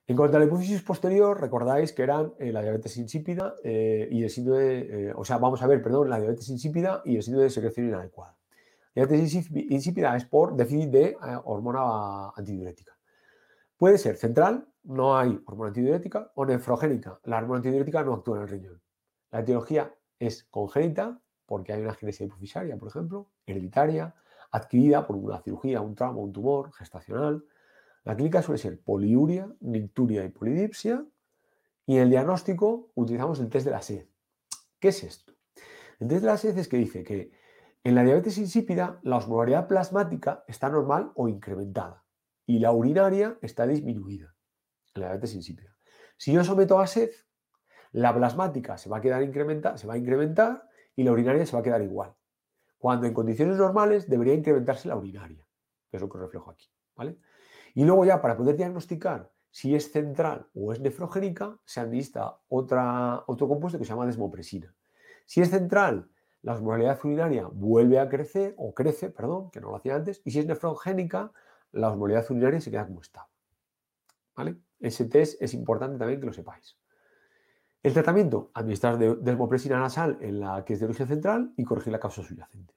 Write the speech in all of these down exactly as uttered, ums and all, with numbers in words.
En cuanto a la hipófisis posterior, recordáis que eran eh, la diabetes insípida eh, y el síndrome, de, eh, o sea, vamos a ver, perdón, la diabetes insípida y el síndrome de secreción inadecuada. La diabetes insípida es por déficit de eh, hormona antidiurética. Puede ser central, no hay hormona antidiurética, o nefrogénica, la hormona antidiurética no actúa en el riñón. La etiología es congénita, porque hay una genesia hipofisaria, por ejemplo, hereditaria, adquirida por una cirugía, un trauma, un tumor, gestacional. La clínica suele ser poliuria, nicturia y polidipsia, y en el diagnóstico utilizamos el test de la sed. ¿Qué es esto? El test de la sed es que dice que en la diabetes insípida la osmolaridad plasmática está normal o incrementada y la urinaria está disminuida en la diabetes insípida. Si yo someto a sed, la plasmática se va a quedar incrementada, se va a incrementar y la urinaria se va a quedar igual. Cuando en condiciones normales debería incrementarse la urinaria, que es lo que os reflejo aquí, ¿vale? Y luego ya para poder diagnosticar si es central o es nefrogénica, se administra otra, otro compuesto que se llama desmopresina. Si es central, la osmolaridad urinaria vuelve a crecer, o crece, perdón, que no lo hacía antes, y si es nefrogénica, la osmolaridad urinaria se queda como estaba, ¿vale? Ese test es importante también que lo sepáis. El tratamiento, administrar desmopresina nasal en la que es de origen central y corregir la causa subyacente.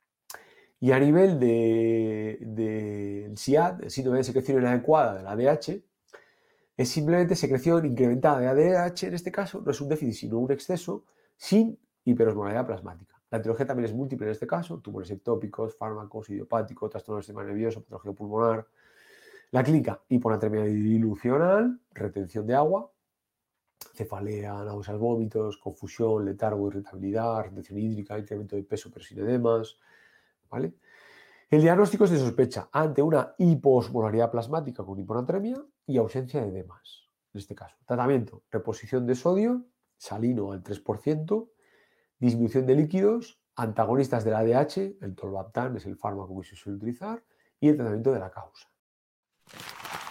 Y a nivel del de, de S I A D, el síndrome de secreción inadecuada de la A D H, es simplemente secreción incrementada de A D H, en este caso, no es un déficit, sino un exceso, sin hiperosmolaridad plasmática. La etiología también es múltiple en este caso, tumores ectópicos, fármacos, idiopáticos, trastorno del sistema nervioso, patología pulmonar. La clínica, hiponatremia dilucional, retención de agua, cefalea, náuseas, vómitos, confusión, letargo, irritabilidad, retención hídrica, incremento de peso pero sin edemas, ¿vale? El diagnóstico es de sospecha ante una hiposmolaridad plasmática con hiponatremia y ausencia de edemas, en este caso. Tratamiento, reposición de sodio, salino al tres por ciento, disminución de líquidos, antagonistas del A D H, el tolvaptán es el fármaco que se suele utilizar, y el tratamiento de la causa.